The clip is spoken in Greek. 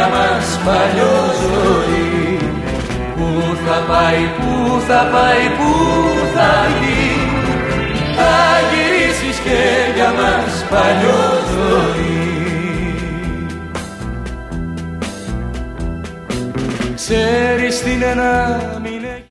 για μας παλιό ζωή. Πού θα πάει, πού θα πάει, πού θα βγει, θα γυρίσεις και για μας παλιό ζωή. Ξέρεις τι είναι να